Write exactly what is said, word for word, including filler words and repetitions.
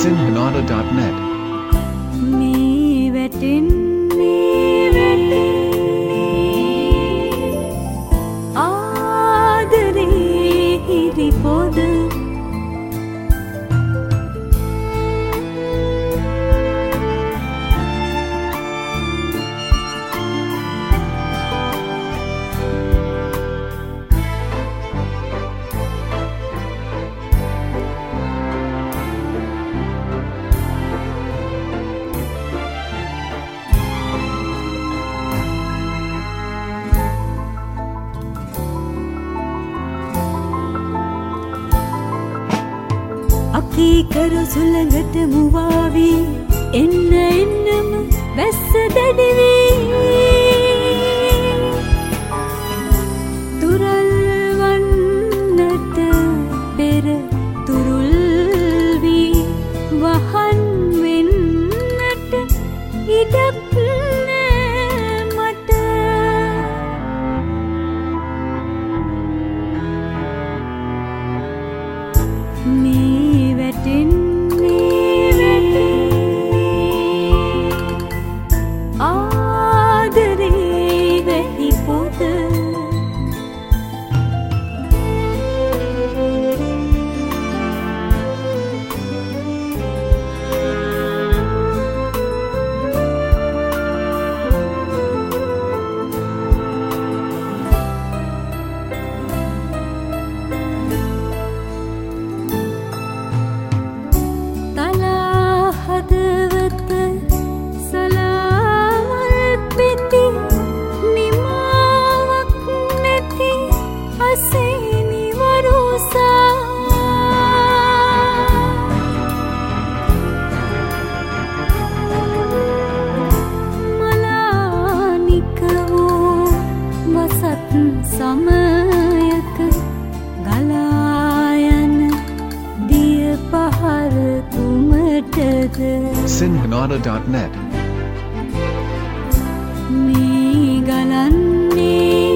sinhanada dot net. Me wetin me wetin aadare hiri poda කීකරු සුළඟට මුවාවී එන්න එන්නම වැස්ස දැඩිවී තුරල් වන්නට පෙර තුරුල් වී වහන් වෙන්නට ඉඩක් නෑ මට මේ wetin me wetin aadare wethi poda සමයක ගලායන දිය පහර කුමටද sinhanada dot net. මේ ගලන්නේ